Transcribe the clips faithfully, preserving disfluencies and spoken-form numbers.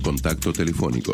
contacto telefónico.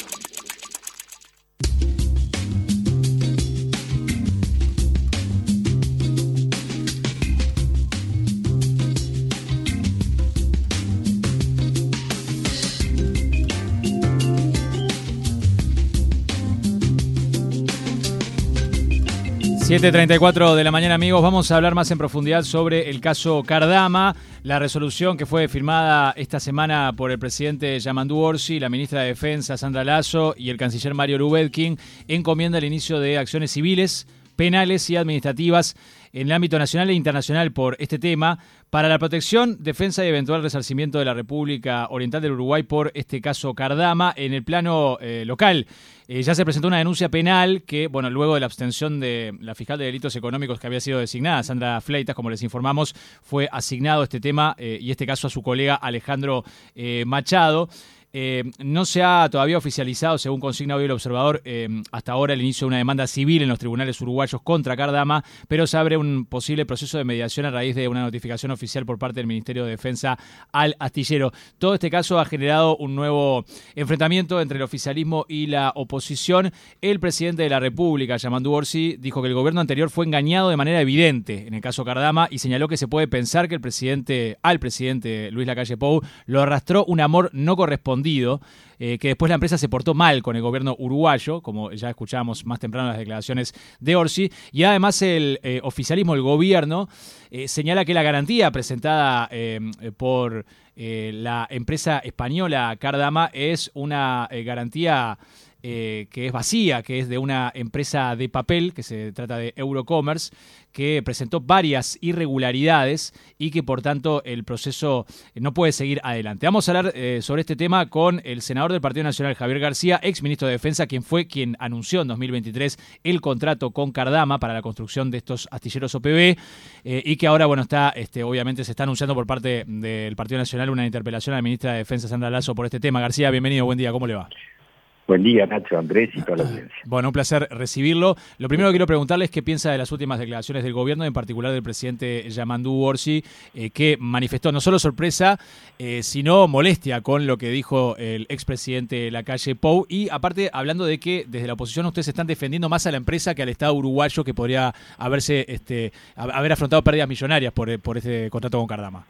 siete treinta y cuatro de la mañana, amigos. Vamos a hablar más en profundidad sobre el caso Cardama, la resolución que fue firmada esta semana por el presidente Yamandu Orsi, la ministra de Defensa Sandra Lasso y el canciller Mario Lubetkin encomienda el inicio de acciones civiles, penales y administrativas en el ámbito nacional e internacional por este tema, para la protección, defensa y eventual resarcimiento de la República Oriental del Uruguay por este caso Cardama en el plano eh, local. Eh, ya se presentó una denuncia penal que, bueno, luego de la abstención de la fiscal de delitos económicos que había sido designada, Sandra Fleitas, como les informamos, fue asignado este tema eh, y este caso a su colega Alejandro eh, Machado. Eh, no se ha todavía oficializado, según consigna hoy el Observador, eh, hasta ahora el inicio de una demanda civil en los tribunales uruguayos contra Cardama, pero se abre un posible proceso de mediación a raíz de una notificación oficial por parte del Ministerio de Defensa al astillero. Todo este caso ha generado un nuevo enfrentamiento entre el oficialismo y la oposición. El presidente de la República, Yamandu Orsi, dijo que el gobierno anterior fue engañado de manera evidente en el caso Cardama y señaló que se puede pensar que el presidente, al presidente Luis Lacalle Pou lo arrastró un amor no correspondido. Eh, que después la empresa se portó mal con el gobierno uruguayo, como ya escuchábamos más temprano en las declaraciones de Orsi, y además el eh, oficialismo, el gobierno, eh, señala que la garantía presentada eh, por eh, la empresa española Cardama es una eh, garantía eh, que es vacía, que es de una empresa de papel, que se trata de Eurocommerce, que presentó varias irregularidades y que por tanto el proceso no puede seguir adelante. Vamos a hablar eh, sobre este tema con el senador del Partido Nacional, Javier García, ex ministro de Defensa, quien fue quien anunció en dos mil veintitrés el contrato con Cardama para la construcción de estos astilleros O P B eh, y que ahora, bueno, está, este, obviamente se está anunciando por parte del Partido Nacional una interpelación a la ministra de Defensa, Sandra Lasso, por este tema. García, bienvenido, buen día, ¿cómo le va? Buen día, Nacho, Andrés y toda la audiencia. Bueno, un placer recibirlo. Lo primero que quiero preguntarle es qué piensa de las últimas declaraciones del gobierno, en particular del presidente Yamandu Orsi, eh, que manifestó no solo sorpresa, eh, sino molestia con lo que dijo el expresidente Lacalle Pou. Y aparte, hablando de que desde la oposición ustedes están defendiendo más a la empresa que al Estado uruguayo, que podría haberse este, haber afrontado pérdidas millonarias por, por este contrato con Cardama.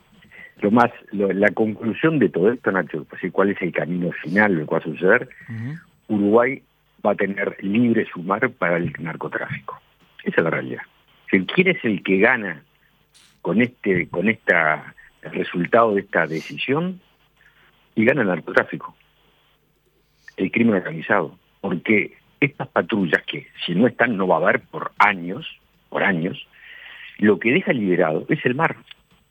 Lo más, lo, la conclusión de todo esto, Nacho, pues, ¿cuál es el camino final, lo que va a suceder? Uh-huh. Uruguay va a tener libre su mar para el narcotráfico. Esa es la realidad. ¿Quién es el que gana con este, con esta el resultado de esta decisión? Y gana el narcotráfico, el crimen organizado. Porque estas patrullas, que si no están no va a haber por años, por años, lo que deja liberado es el mar.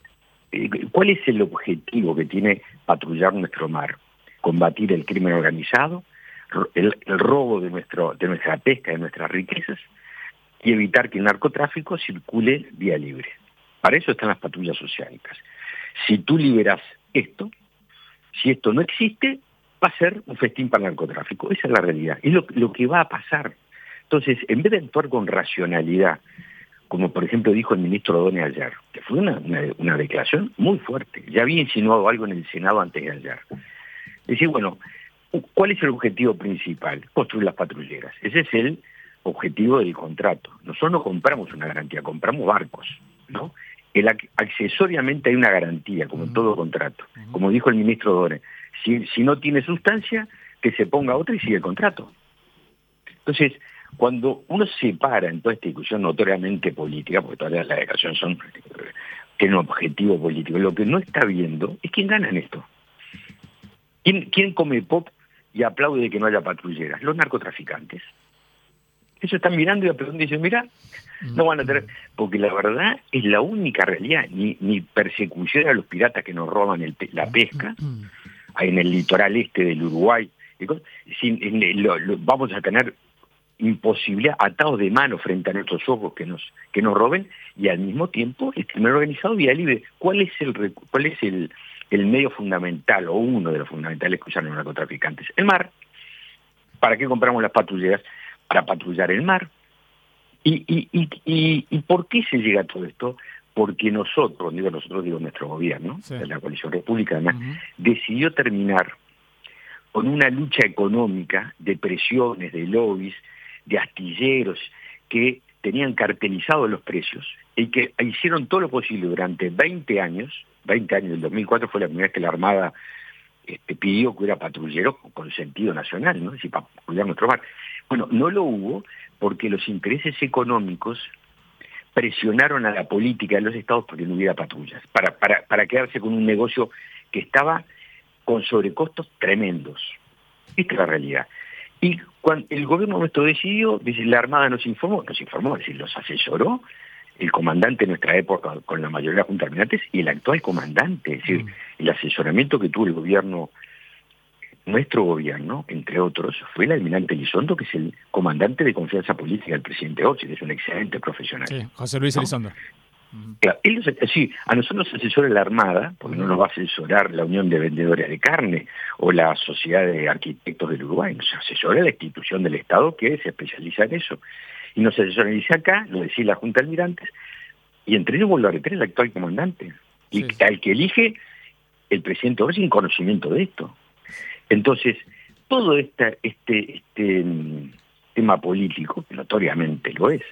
¿Cuál es el objetivo que tiene patrullar nuestro mar? Combatir el crimen organizado, el, el robo de, nuestro, de nuestra pesca, de nuestras riquezas, y evitar que el narcotráfico circule vía libre. Para eso están las patrullas oceánicas. Si tú liberas esto, si esto no existe, va a ser un festín para el narcotráfico. Esa es la realidad, es lo, lo que va a pasar. Entonces, en vez de actuar con racionalidad, como por ejemplo dijo el ministro O'Donnell ayer, que fue una, una, una declaración muy fuerte, ya había insinuado algo en el Senado antes de ayer. Decir, bueno, ¿cuál es el objetivo principal? Construir las patrulleras. Ese es el objetivo del contrato. Nosotros no compramos una garantía, compramos barcos, ¿no? El, accesoriamente hay una garantía, como en todo contrato. Como dijo el ministro O'Donnell, si, si no tiene sustancia, que se ponga otra y sigue el contrato. Entonces, cuando uno se para en toda esta discusión notoriamente política, porque todas las declaraciones son tienen un objetivo político, lo que no está viendo es quién gana en esto. ¿Quién, quién come pop y aplaude de que no haya patrulleras? Los narcotraficantes. Eso están mirando y aplauden y dicen, mira, no van a tener... Porque la verdad es la única realidad, ni, ni persecución a los piratas que nos roban el, la pesca, ahí en el litoral este del Uruguay, sin, en, lo, lo, vamos a tener imposibilidad, atados de mano frente a nuestros ojos que nos que nos roben, y al mismo tiempo el crimen organizado vía libre. ¿Cuál es el cuál es el, el medio fundamental, o uno de los fundamentales que usan los narcotraficantes? El mar. ¿Para qué compramos las patrulleras? Para patrullar el mar. ¿Y, y, y, y, y por qué se llega a todo esto? Porque nosotros, digo nosotros, digo nuestro gobierno, sí, de la coalición republicana, uh-huh, decidió terminar con una lucha económica de presiones, de lobbies, de astilleros que tenían cartelizados los precios y que hicieron todo lo posible durante veinte años, veinte años, el dos mil cuatro fue la primera vez que la Armada este, pidió que hubiera patrulleros con sentido nacional, ¿no? Es decir, para cuidar nuestro mar. Bueno, no lo hubo porque los intereses económicos presionaron a la política de los estados para que no hubiera patrullas, para, para, para quedarse con un negocio que estaba con sobrecostos tremendos. Esta es la realidad. Y cuando el gobierno nuestro decidió, dice, la Armada nos informó, nos informó, es decir, los asesoró el comandante de nuestra época con la mayoría de las juntas almirantes y el actual comandante, es decir, mm. el asesoramiento que tuvo el gobierno, nuestro gobierno, entre otros, fue el almirante Elizondo, que es el comandante de confianza política del presidente Orsi, que es un excelente profesional. Sí, José Luis ¿no? Elizondo. Claro, él, sí, a nosotros nos asesora la Armada, porque no nos va a asesorar la Unión de Vendedores de Carne o la Sociedad de Arquitectos del Uruguay, nos asesora la institución del Estado que se especializa en eso. Y nos asesora, y dice acá, lo decía la Junta de Almirantes, y entre ellos vuelvo a repetir el actual comandante, y sí. al que elige el presidente Orsi sin conocimiento de esto. Entonces, todo esta, este, este um, tema político, que notoriamente lo es,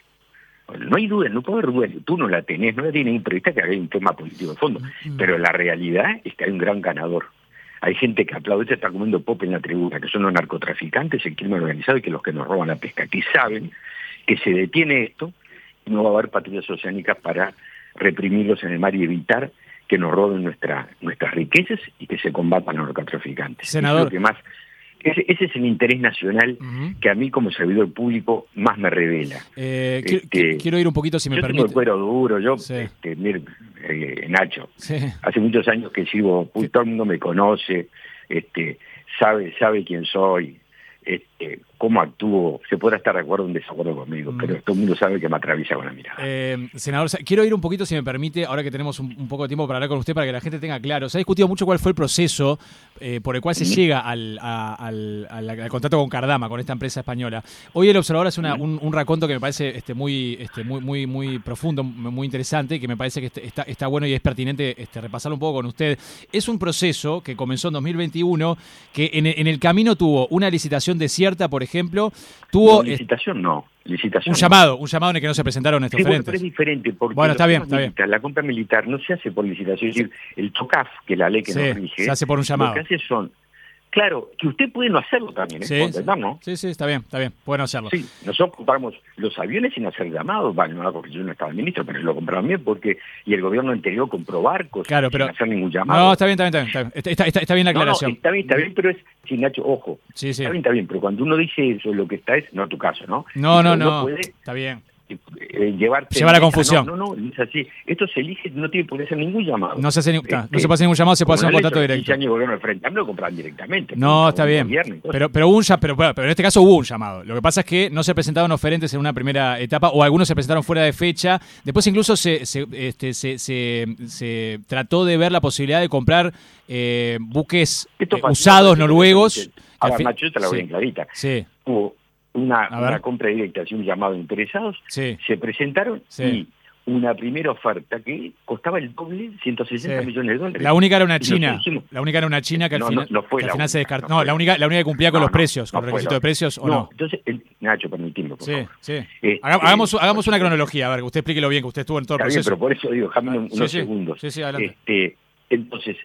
no hay duda, no puede haber duda, tú no la tenés, no la tiene ningún periodista que hay un tema político de fondo, mm. pero la realidad es que hay un gran ganador. Hay gente que aplaude, está comiendo pop en la tribuna, que son los narcotraficantes, el crimen organizado y que los que nos roban la pesca, que saben que se detiene esto y no va a haber patrullas oceánicas para reprimirlos en el mar y evitar que nos roben nuestra, nuestras riquezas y que se combatan los narcotraficantes. Senador. Es lo que más, ese, ese es el interés nacional uh-huh. que a mí como servidor público más me revela. Eh, este, quiero, quiero ir un poquito, si me yo permite. Yo tengo el cuero duro, yo, sí. este, mire, eh, Nacho, sí. hace muchos años que sigo, sí. todo el mundo me conoce, este, sabe, sabe quién soy, este, cómo actúo, se podrá estar de acuerdo o en desacuerdo conmigo, mm. pero todo el mundo sabe que me atraviesa con la mirada. Eh, senador, quiero ir un poquito, si me permite, ahora que tenemos un, un poco de tiempo para hablar con usted, para que la gente tenga claro. Se ha discutido mucho cuál fue el proceso eh, por el cual se mm. llega al, a, al, al, al contrato con Cardama, con esta empresa española. Hoy el Observador hace una, mm. un, un raconto que me parece este, muy, este, muy, muy, muy profundo, muy interesante, que me parece que está, está bueno y es pertinente este, repasarlo un poco con usted. Es un proceso que comenzó en dos mil veintiuno, que en, en el camino tuvo una licitación desierta, por ejemplo, tuvo... No, licitación no, licitación un no. llamado, un llamado en el que no se presentaron estos sí, oferentes. Bueno, pero es diferente, porque bueno, está bien, está militar, bien. la compra militar no se hace por licitación, es decir, el TOCAF, que es la ley que sí, nos rige, se hace por un llamado. Lo que hace son, claro, que usted puede no hacerlo también, ¿eh? Sí, sí. ¿no? sí, sí, está bien, está bien, pueden hacerlo. Sí, nosotros compramos los aviones sin hacer llamados, bueno, no porque yo no estaba el ministro, pero lo compraron bien porque, y el gobierno anterior compró barcos claro, pero, sin hacer ningún llamado. No, está bien, está bien, está bien, está, está, está bien la aclaración. No, no, está bien, está bien, pero es, sí, Nacho, ojo, sí, sí. está bien, está bien, pero cuando uno dice eso, lo que está es, no tu caso, ¿no? No, no, no, no, puede, está bien. Eh, llevarte lleva la confusión. No, no, no, es así. Esto se elige, no tiene por qué hacer ningún llamado. No se hace, ni, este, no se puede hacer ningún llamado, se puede hacer un contrato directo. quince años de gobierno de frente, a mí lo compran directamente. No, está bien. Pero, pero, hubo un, pero, pero en este caso hubo un llamado. Lo que pasa es que no se presentaron oferentes en una primera etapa, o algunos se presentaron fuera de fecha. Después incluso se, se, este, se, se, se trató de ver la posibilidad de comprar eh, buques eh, usados noruegos. Ahora, Nacho, te la voy bien clarita. Sí. Hubo Una, una compra directa y un llamado de interesados, sí. se presentaron sí. y una primera oferta que costaba el doble, ciento sesenta sí. millones de dólares. La única era una china, dijimos, la única era una china que al no, final, no, no fue que al la final única, se descartó. No, no, la única, la única que cumplía con no, los precios, no, con no el requisito de precios, ¿o no? No, entonces, el, Nacho, permitimos, por sí, favor. Sí, este, hagamos, hagamos una cronología, a ver, que usted explique lo bien, que usted estuvo en todo el proceso. Bien, pero por eso digo, déjame unos sí, sí. segundos. Sí, sí, adelante. Este, entonces,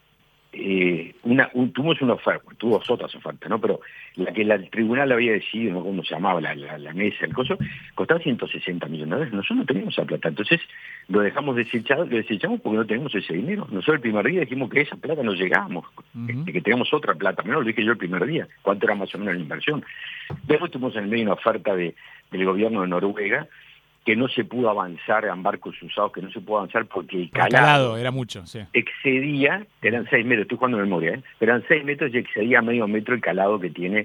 Eh, una, un, tuvimos una oferta, tuvo otras ofertas, ¿no? Pero la que la, el tribunal había decidido, ¿no? ¿Cómo se llamaba? La, la, la mesa, el coso, costaba ciento sesenta millones de dólares. Nosotros no teníamos esa plata. Entonces lo dejamos desechado, lo desechamos porque no tenemos ese dinero. Nosotros el primer día dijimos que esa plata no llegábamos, uh-huh. que, que teníamos otra plata. Menos lo dije yo el primer día, cuánto era más o menos la inversión. Después tuvimos en el medio una oferta de, del gobierno de Noruega, que no se pudo avanzar en barcos usados, que no se pudo avanzar porque el calado, el calado era mucho, sí. excedía, eran seis metros, estoy jugando de memoria, ¿eh? pero eran seis metros y excedía medio metro el calado que tiene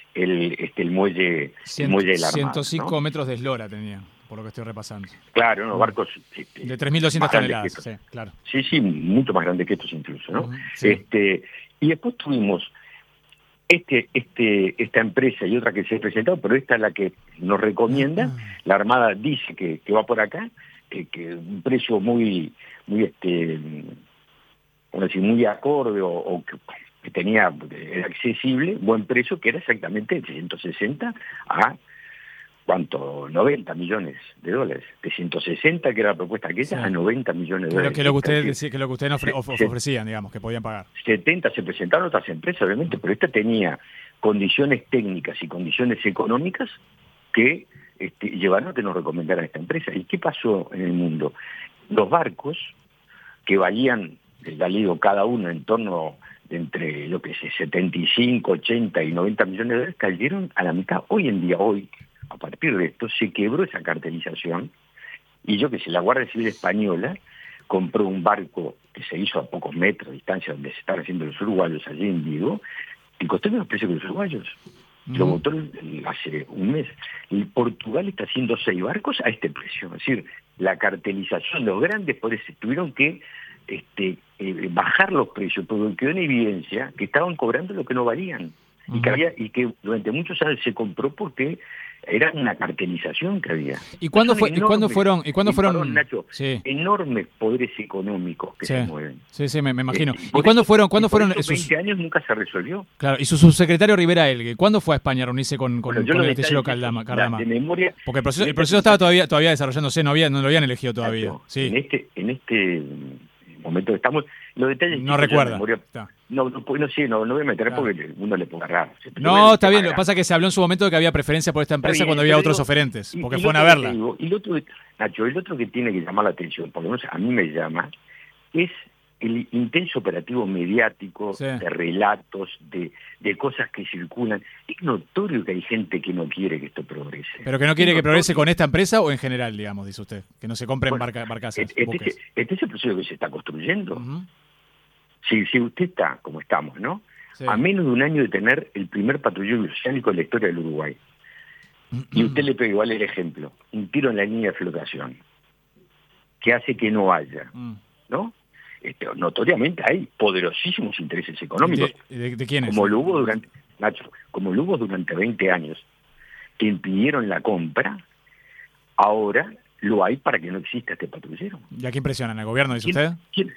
el este el muelle, Cien, el muelle de la Armada, ciento cinco ¿no? metros de eslora tenía, por lo que estoy repasando. Claro, unos barcos este, de tres mil doscientas toneladas, sí, claro. Sí, sí, mucho más grandes que estos incluso, ¿no? Uh-huh, sí. Este, y después tuvimos Este, este, esta empresa y otra que se ha presentado, pero esta es la que nos recomienda, la Armada dice que, que va por acá, que, que un precio muy, muy este, como decir, muy acorde o, o que tenía, era accesible, buen precio, que era exactamente de ciento sesenta a, ¿cuánto? noventa millones de dólares. De ciento sesenta, que era la propuesta aquella, sí, a noventa millones de dólares. Que lo que ustedes decían, que lo que ustedes ofre, ofrecían, digamos, que podían pagar. setenta se presentaron otras empresas, obviamente, pero esta tenía condiciones técnicas y condiciones económicas que este, llevaron a que nos recomendaran esta empresa. ¿Y qué pasó en el mundo? Los barcos, que valían, ya digo, cada uno en torno de entre, lo que sé, setenta y cinco, ochenta y noventa millones de dólares, cayeron a la mitad. Hoy en día, hoy, a partir de esto, se quebró esa cartelización, y yo que sé, la Guardia Civil Española compró un barco que se hizo a pocos metros de distancia donde se están haciendo los uruguayos, allí en Vigo, y costó menos precio que los uruguayos. Mm. Lo votó hace un mes. Y Portugal está haciendo seis barcos a este precio. Es decir, la cartelización, los grandes poderes tuvieron que este, eh, bajar los precios, porque quedó en evidencia que estaban cobrando lo que no valían. Mm. Y que había, y que durante muchos años se compró porque era una cartelización que había. ¿Y cuándo fue? Enormes, ¿Y cuándo fueron? ¿Y cuándo fueron? Perdón, Nacho, sí. Enormes poderes económicos que sí. se mueven. Sí, sí, me, me imagino. Eh, ¿Y, ¿Y cuándo fueron? ¿Cuándo fueron? Esos sus... veinte años nunca se resolvió. Claro. Y su subsecretario Rivera Elgue, ¿cuándo fue a España a reunirse con, con, bueno, con el astillero Cardama? Cardama? De memoria. Porque el proceso, el proceso estaba todavía, todavía desarrollándose, no había, no lo habían elegido todavía. Nacho, sí. En este, en este momento que estamos, los detalles. No recuerda. No, no, no, sí, no, no voy a meter claro. porque uno le ponga raro. No, está bien, lo que pasa es que se habló en su momento de que había preferencia por esta empresa bien, cuando había otros digo, oferentes, porque y, y fueron a verla. Digo, y el otro, Nacho, el otro que tiene que llamar la atención, por lo menos a mí me llama, es el intenso operativo mediático, sí. de relatos, de, de cosas que circulan. Es notorio que hay gente que no quiere que esto progrese. ¿Pero que no quiere es que notorio. progrese con esta empresa o en general, digamos, dice usted? Que no se compren bueno, barca, barcazas. Este, este, este es el proceso que se está construyendo. Uh-huh. Si, si usted está, como estamos, ¿no? Sí. A menos de un año de tener el primer patrullero oceánico de la historia del Uruguay. Mm-hmm. Y usted le pega igual el ejemplo, un tiro en la línea de flotación, que hace que no haya, mm. ¿no? Este, notoriamente hay poderosísimos intereses económicos. ¿De, de, de quiénes? Como lo hubo durante, Nacho, como lo hubo durante veinte años, que impidieron la compra, ahora lo hay para que no exista este patrullero. ¿Y a quién presionan? ¿Al gobierno, dice ¿Quién, usted? ¿quién?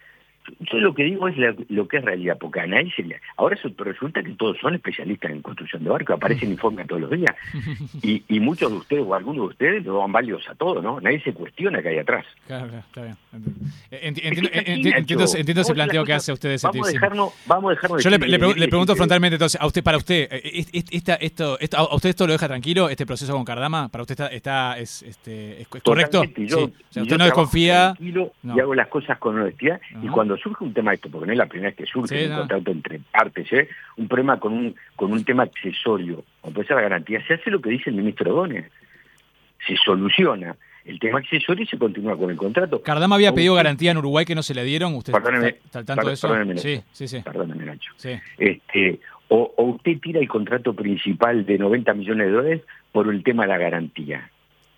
Yo lo que digo es la, lo que es realidad, porque a nadie se le... Ahora eso, resulta que todos son especialistas en construcción de barcos, aparecen informes todos los días, y, y muchos de ustedes o algunos de ustedes lo dan válidos a todo, ¿no? Nadie se cuestiona que hay atrás. Claro, claro, está bien. Entiendo, entiendo, entiendo, entiendo ese planteo que hace usted. Ese vamos, a dejarnos, vamos a dejarnos... Yo le, le, le, le pregunto frontalmente, entonces, a usted, para usted, esta, esto, esto, ¿a usted esto lo deja tranquilo, este proceso con Cardama? ¿Para usted está, está es, este, es correcto? Y yo, sí. O sea, ¿usted no desconfía? Tranquilo, no. Y hago las cosas con honestidad, uh-huh. y cuando surge un tema de esto, porque no es la primera vez que surge sí, un no. contrato entre partes, ¿eh? un problema con un con un tema accesorio, como puede ser la garantía, se hace lo que dice el ministro Donne, se soluciona el tema accesorio y se continúa con el contrato. Cardama había pedido usted, garantía en Uruguay que no se le dieron, ¿usted perdóneme, está al tanto per, de eso? Perdóneme, sí, sí, sí. Perdóneme, Nacho. Sí. Este, o, o usted tira el contrato principal de noventa millones de dólares por el tema de la garantía.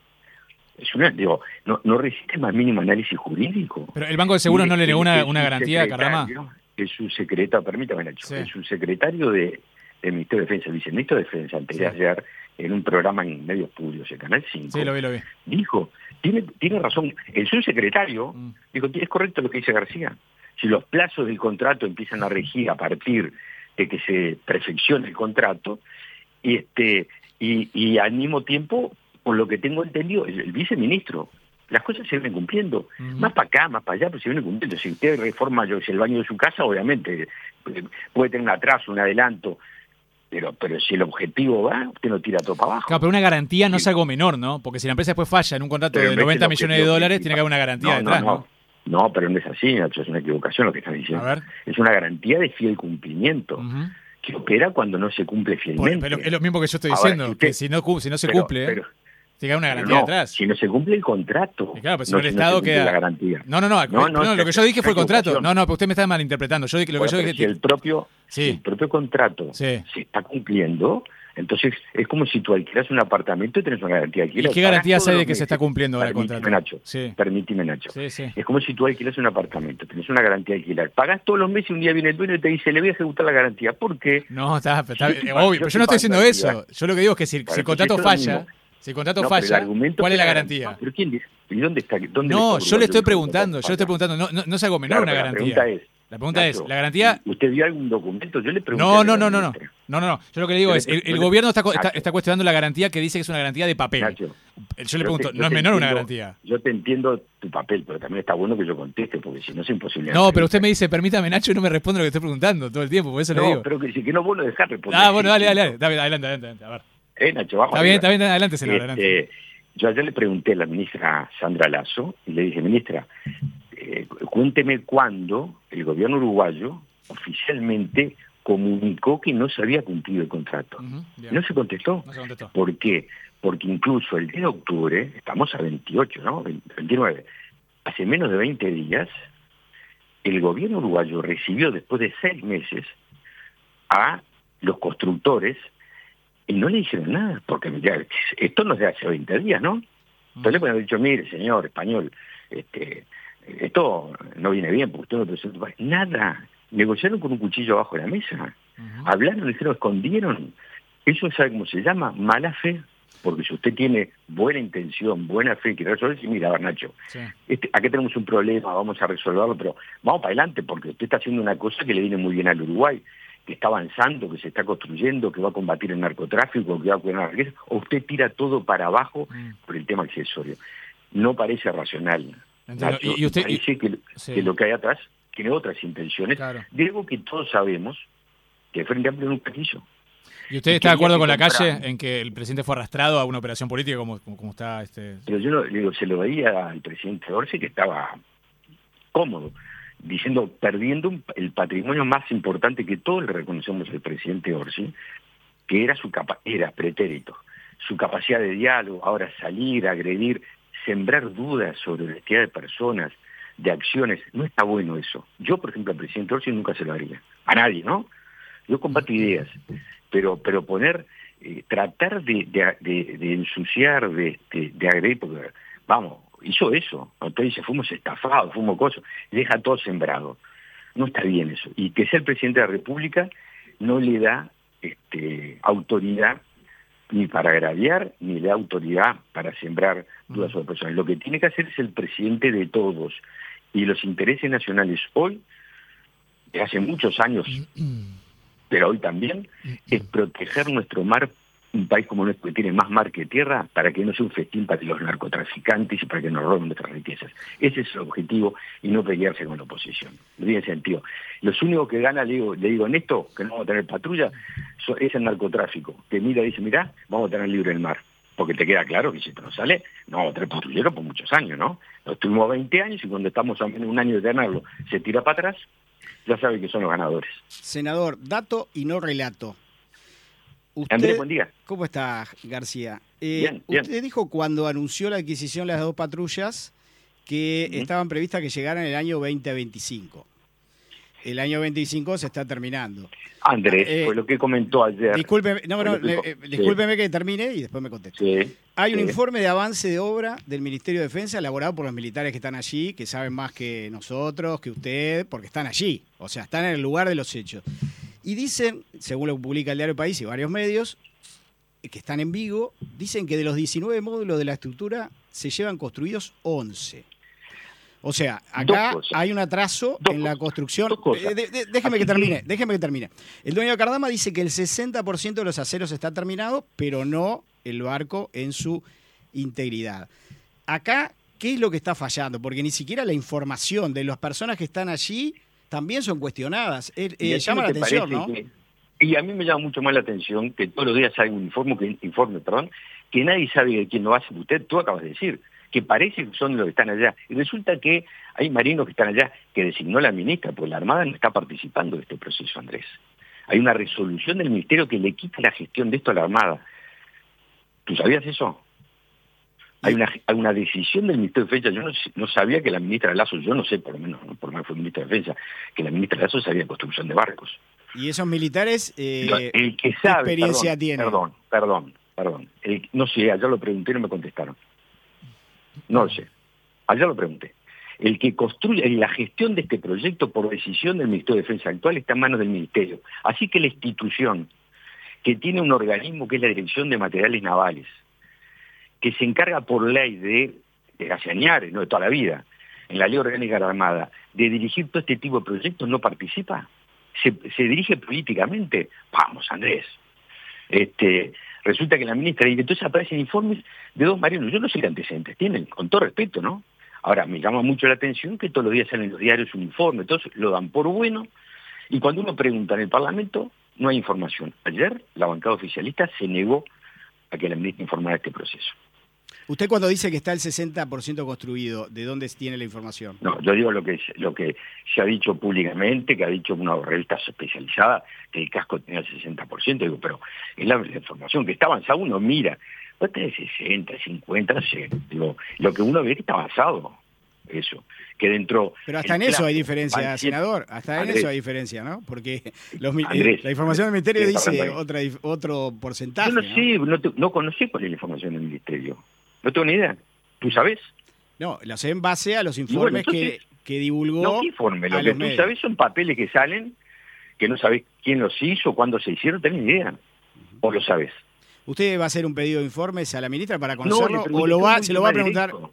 Es una, digo, no, no resiste más mínimo análisis jurídico. Pero el Banco de Seguros no le negó una, una garantía a Cardama. Es su secretario, permítame, Nacho, sí. es su secretario de, del Ministerio de Defensa, el viceministro de Defensa, antes de sí. ayer, en un programa en medios públicos, el Canal cinco, sí, lo vi, lo vi. dijo, tiene, tiene razón, el subsecretario mm. dijo, es correcto lo que dice García. Si los plazos del contrato empiezan a regir a partir de que se perfeccione el contrato, y, este, y, y al mismo tiempo, por lo que tengo entendido, el, el viceministro, las cosas se vienen cumpliendo, uh-huh. más para acá, más para allá, pero se vienen cumpliendo. Si usted reforma yo, si el baño de su casa, obviamente puede tener un atraso, un adelanto, pero pero si el objetivo va, usted no tira todo para abajo. Claro, pero una garantía no sí. es algo menor, ¿no? Porque si la empresa después falla en un contrato pero de noventa millones de dólares, tiene que haber una garantía no, detrás, no, ¿no? No, no, pero no es así, Nacho, es una equivocación lo que están diciendo. A ver. Es una garantía de fiel cumplimiento. Uh-huh. Que opera cuando no se cumple fielmente. Pero, pero es lo mismo que yo estoy diciendo, Ahora, si usted, que si no, si no se pero, cumple... Pero, Tiene una garantía no, atrás. Si no se cumple el contrato. Y claro, pero si no, no el si Estado no se queda. La garantía. No, no, no. no, no, no lo que yo dije fue el contrato. Equivocación. No, no, pero usted me está malinterpretando. Yo dije, lo bueno, que yo dije. Si el propio, sí. si el propio contrato sí. se está cumpliendo, entonces es como si tú alquilas un apartamento y tenés una garantía de alquiler. ¿Y qué garantías hay de que se está cumpliendo ahora el contrato? Nacho, sí. Permíteme, Nacho. Sí, sí. Es como si tú alquilas un apartamento, tenés una garantía de alquiler. Pagás todos los meses y un día viene el dueño y te dice, le voy a ejecutar la garantía. ¿por qué? No, está, está si obvio, pero yo no estoy diciendo eso. Yo lo que digo es que si, si el contrato falla... Si el contrato no, falla, el ¿cuál es la que garantía? ¿Pero quién dice? ¿Y dónde está? Dónde no, le yo le estoy preguntando, yo le estoy preguntando, no, no, no es algo menor claro, una garantía. La pregunta es, La pregunta Nacho, es, ¿la garantía...? ¿Usted vio algún documento? Yo le pregunté... No, no, no, no, no, no, no, no. Yo lo que le digo Yo es, le- el, el yo le- gobierno está, está, Nacho. está cuestionando la garantía que dice que es una garantía de papel. Nacho, Yo le yo pregunto, te- yo ¿no es te menor una entiendo- garantía? Yo te entiendo tu papel, pero también está bueno que yo conteste, porque si no es imposible. No, pero usted me dice, permítame, Nacho, y no me responde lo que estoy preguntando todo el tiempo, por eso le No, digo. pero que si que no vos lo dejás responder. Ah, bueno, Sí, dale, sí. dale, dale, dale, adelante, adelante, adelante, a ver. Eh, Nacho, vamos Está bien, arriba. está bien, adelante, senador, adelante. Este, yo ayer le pregunté a la ministra Sandra Lasso y le dije, ministra, eh, cuénteme cuándo el gobierno uruguayo oficialmente comunicó que no se había cumplido el contrato. Ujú, bien. No se contestó. No se contestó. ¿Por qué? Porque incluso el diez de octubre, estamos a veintiocho, ¿no? veintinueve, hace menos de veinte días, el gobierno uruguayo recibió después de seis meses a los constructores y no le dijeron nada, porque ya, esto no es de hace veinte días, ¿no? Entonces le pueden haber dicho, mire, señor español, este, esto no viene bien, porque usted no presenta nada. Negociaron con un cuchillo abajo de la mesa. Uh-huh. Hablaron, dijeron, escondieron. Eso sabe cómo se llama, mala fe. Porque si usted tiene buena intención, buena fe, quiere resolver, dice, mira, Nacho, sí. este, aquí tenemos un problema, vamos a resolverlo, pero vamos para adelante, porque usted está haciendo una cosa que le viene muy bien al Uruguay, que está avanzando, que se está construyendo, que va a combatir el narcotráfico, que va a cuidar la riqueza, o usted tira todo para abajo mm. por el tema accesorio. No parece racional. Nacho, y, y usted parece y, que, sí. que lo que hay atrás tiene otras intenciones, claro. de algo que todos sabemos que el Frente Amplio nunca quiso. ¿Y usted está de acuerdo con la calle en que el presidente fue arrastrado a una operación política como, como, como está? este Pero yo lo, digo, se lo veía al presidente Orsi que estaba cómodo, diciendo, perdiendo un, el patrimonio más importante que todos le reconocemos al presidente Orsi, que era su capa era pretérito, su capacidad de diálogo, ahora salir, agredir, sembrar dudas sobre la honestidad de personas, de acciones. No está bueno eso. Yo, por ejemplo, al presidente Orsi nunca se lo haría. A nadie, ¿no? Yo combato ideas, pero pero poner, eh, tratar de, de, de, de ensuciar, de, de, de agredir, porque, vamos, hizo eso. Entonces dice, fuimos estafados, fuimos cosas, deja todo sembrado. No está bien eso. Y que sea el presidente de la República no le da este, autoridad ni para agraviar, ni le da autoridad para sembrar dudas sobre personas. Lo que tiene que hacer es el presidente de todos. Y los intereses nacionales hoy, de hace muchos años, pero hoy también, es proteger nuestro mar, un país como nuestro que tiene más mar que tierra, para que no sea un festín para los narcotraficantes y para que nos roben nuestras riquezas. Ese es el objetivo y no pelearse con la oposición. No tiene sentido. Los únicos que ganan, le digo, le digo en esto, que no vamos a tener patrulla, es el narcotráfico, que mira y dice, mirá, vamos a tener libre el mar. Porque te queda claro que si esto no sale, no vamos a tener patrullero por muchos años, ¿no? Nos tuvimos veinte años y cuando estamos a menos un año de tenerlo, se tira para atrás, ya sabe que son los ganadores. Senador, dato y no relato. Usted, Andrés, buen día. ¿Cómo está, García? Eh, bien, bien. Usted dijo cuando anunció la adquisición de las dos patrullas que uh-huh. estaban previstas que llegaran en el año veinte veinticinco. El año veinticinco se está terminando. Andrés, eh, fue lo que comentó ayer. Discúlpeme, no, no, le, eh, discúlpeme sí. que termine y después me conteste. Sí, Hay un sí. informe de avance de obra del Ministerio de Defensa elaborado por los militares que están allí, que saben más que nosotros, que usted, porque están allí, o sea, están en el lugar de los hechos. Y dicen, según lo que publica el Diario País y varios medios, que están en Vigo, dicen que de los diecinueve módulos de la estructura se llevan construidos once. O sea, acá hay un atraso Dos en la construcción. Eh, de, de, déjeme Así que termine, que... déjeme que termine. El dueño de Cardama dice que el sesenta por ciento de los aceros está terminado, pero no el barco en su integridad. Acá, ¿qué es lo que está fallando? Porque ni siquiera la información de las personas que están allí también son cuestionadas. Eh, eh, llama la atención, ¿no? Que, y a mí me llama mucho más la atención que todos los días hay un informe, que, informe perdón, que nadie sabe de quién lo hace. Usted, tú acabas de decir, que parece que son los que están allá. Y resulta que hay marinos que están allá que designó la ministra, porque la Armada no está participando de este proceso, Andrés. Hay una resolución del Ministerio que le quita la gestión de esto a la Armada. ¿Tú sabías eso? Hay una, hay una decisión del Ministerio de Defensa. Yo no, no sabía que la ministra Lasso, yo no sé, por lo menos, por lo menos fue ministra de Defensa, que la ministra Lasso sabía construcción de barcos. ¿Y esos militares eh, el que sabe, qué experiencia perdón, tienen? Perdón, perdón, perdón. El, no sé, ayer lo pregunté y no me contestaron. No lo sé. Ayer lo pregunté. El que construye la gestión de este proyecto por decisión del Ministerio de Defensa actual está en manos del Ministerio. Así que la institución que tiene un organismo que es la Dirección de Materiales Navales, que se encarga por ley de, de Gacianiares, no de toda la vida, en la ley orgánica de la Armada, de dirigir todo este tipo de proyectos, no participa. Se, se dirige políticamente. Vamos, Andrés. Este, resulta que la ministra, y entonces aparecen informes de dos marinos. Yo no sé qué antecedentes tienen, con todo respeto, ¿no? Ahora, me llama mucho la atención que todos los días salen en los diarios un informe, entonces lo dan por bueno, y cuando uno pregunta en el Parlamento, no hay información. Ayer, la bancada oficialista se negó a que la ministra informara este proceso. Usted cuando dice que está el sesenta por ciento construido, ¿de dónde tiene la información? No, yo digo lo que lo que se ha dicho públicamente, que ha dicho una revista especializada, que el casco tenía el sesenta por ciento, digo, pero es la, la información que está avanzada, uno mira, vos tenés sesenta, cincuenta, no sé, digo, lo que uno ve que está avanzado, eso, que dentro... Pero hasta en eso hay diferencia, van, senador, hasta en Andrés, eso hay diferencia, ¿no? Porque los, Andrés, la información del Ministerio dice hablando otra, otro porcentaje, Yo no, ¿no? sé, no, te, no conocí cuál es la información del Ministerio, no tengo ni idea, ¿tú sabés? No, lo sé en base a los informes bueno, entonces, que, que divulgó. No, ¿qué informe? Lo a que los tú medios. sabés son papeles que salen, que no sabés quién los hizo, cuándo se hicieron, tenés ni idea, o lo sabés. ¿Usted va a hacer un pedido de informes a la ministra para No, conocerlo le o lo va, fue se lo va a mucho más preguntar directo.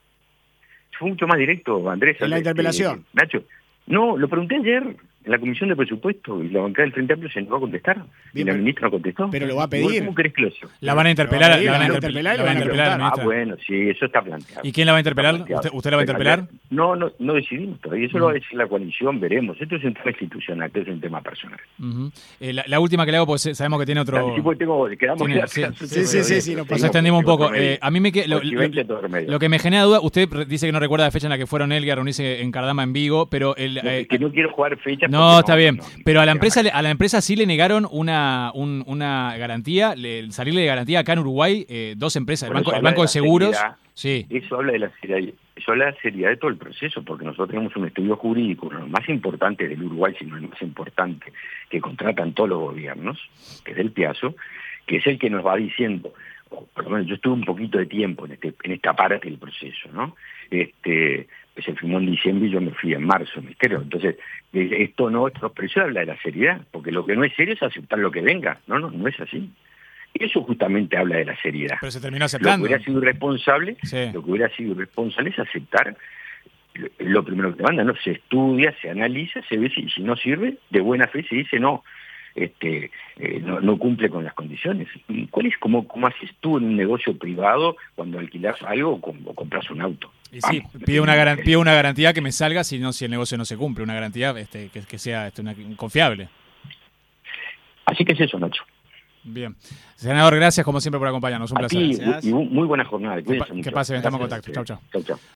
Fue mucho más directo, Andrés. en la este, interpelación? Nacho, no, lo pregunté ayer en la Comisión de Presupuesto y la bancada del Frente Amplio se negó a contestar. Bien, y la pero, ministra no contestó. pero lo va a Igual, pedir. ¿cómo querés que lo haga? La van a interpelar, Lo va a pedir, la van a la van a interpelar, interpelar, la van a le van a interpelar, Ah, ministra. bueno, sí, eso está planteado. ¿Y quién la va a interpelar? Está planteado. ¿Usted, usted la va a interpelar? No, no, no decidimos todavía. Eso Mm. lo va a decir la coalición, veremos. Esto es un tema institucional, esto es un tema personal. Uh-huh. eh, la, la última que le hago, porque sabemos que tiene otro... Sí, porque tengo, quedamos Tiene- en sí, sí, sí, sí, sí, nos Nos extendimos un poco. Eh, a mí me que, lo, Ocho y lo- veinte, todo remedio. lo que me genera duda, usted dice que no recuerda la fecha en la que fueron Elgui a reunirse en Cardama en Vigo, pero el, No, eh, es que no quiero jugar fechas. no, porque está bien. no, no, pero a la no, empresa no. le- a la empresa sí le negaron una un- una garantía, le, salirle de garantía acá en Uruguay, eh, dos empresas, el Bueno, banco, eso el habla banco de de la seguros, seriedad. sí. Eso habla de la seriedad, eso habla de la seriedad de todo el proceso, porque nosotros tenemos un estudio jurídico, uno de los más importantes del Uruguay, sino el más importante que contratan todos los gobiernos, que es el Piazo, que es el que nos va diciendo, o por lo menos yo estuve un poquito de tiempo en este en esta parte del proceso, ¿no? Este, pues se firmó en diciembre y yo me fui en marzo, misterio. Entonces, eh, esto no, esto, pero eso habla de la seriedad, porque lo que no es serio es aceptar lo que venga. No, no, no es así. Eso justamente habla de la seriedad. Pero se terminó Lo que aceptando. hubiera sido irresponsable, Sí. lo que hubiera sido irresponsable es aceptar lo, lo primero que te manda, ¿no? Se estudia, se analiza, se ve si, si no sirve, de buena fe se dice no, este, eh, no, no cumple con las condiciones. ¿Y cuál es cómo, cómo haces tú en un negocio privado cuando alquilas algo o, com- o compras un auto? Y sí, Vamos, pide una, no garan- tiene- pide una garantía que me salga si no si el negocio no se cumple, una garantía este, que, que sea este, una- confiable. Así que es eso, Nacho. Bien. Senador, gracias como siempre por acompañarnos. Un A placer. ti, Gracias. y un- muy buena jornada. Que, Cuídense pa- mucho. que pase, estamos en Gracias. contacto. Chau, chau. Chau, chau.